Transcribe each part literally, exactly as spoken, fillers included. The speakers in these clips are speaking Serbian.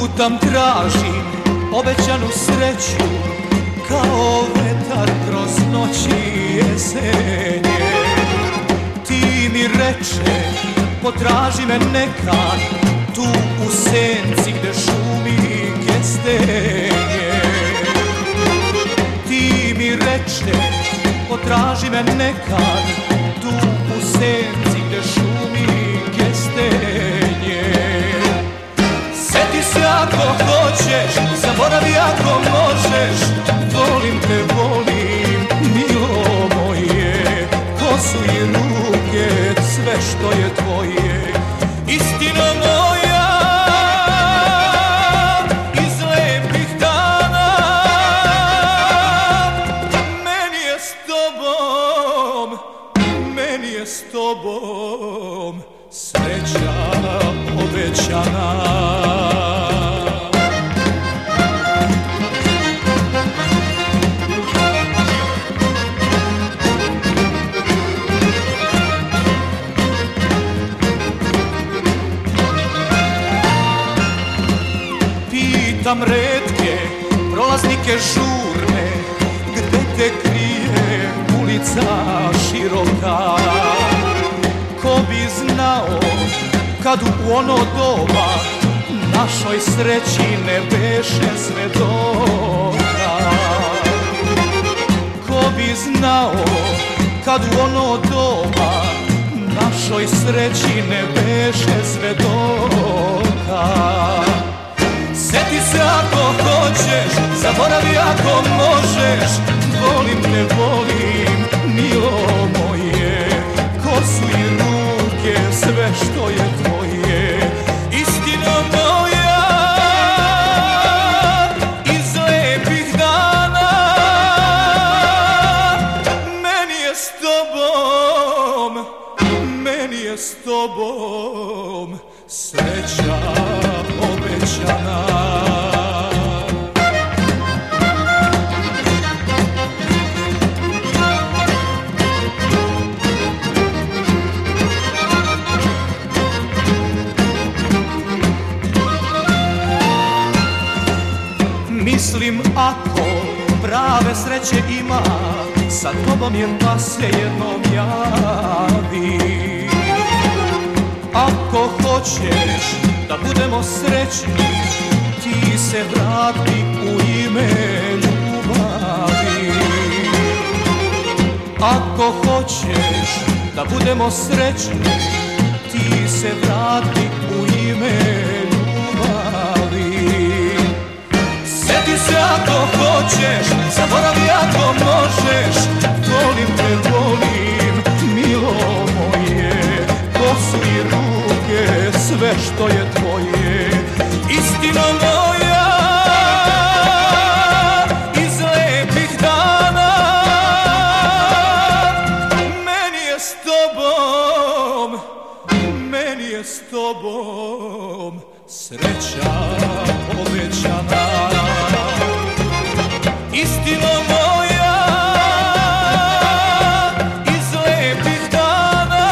lutam, tražim obećanu sreću, kao vetar kroz noći jesenje. Ti mi reče, potraži me nekad, tu u senci gde šumi kestenje. Ti mi reče, potraži me nekad, tu u senci gde šumi kestenje. Sjeti se ako hoćeš, zaboravi ako možeš, volim te, volim, milo moje, kosu i ruke, sve što je tvoje. Istina moja iz lepih dana, meni je s tobom, meni je s tobom sreća obećana. Pitam retke, prolaznike žurne, gde te krije ulica široka. Ko bi znao kad u ono doba našoj sreći ne beše svedoka. Ko bi znao kad u ono doba našoj sreći ne beše svedoka. Sjeti se ako hoćeš, zaboravi ako možeš, volim te, volim, milo moje, kosu i ruke, sve što je tvoje. Istina moja iz lepih dana, meni je s tobom, meni je s tobom sreća obećana. Mislim ako prave sreće ima, sa tobom je pa se jednom javi. Ako hoćeš da budemo srećni, ti se vrati u ime ljubavi. Ako hoćeš da budemo srećni, ti se vrati u ime ljubavi. Sjeti se ako hoćeš, zaboravi ako možeš, volim te, volim, milo moje, kosu i ruke, sve što je tvoje. Istina moja iz lepih dana, meni je s tobom, meni je s tobom sreća obećana. Istina moja iz lepih dana,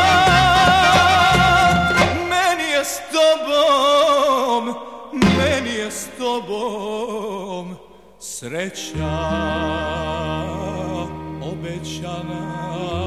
meni je s tobom, meni je s tobom sreća obećana.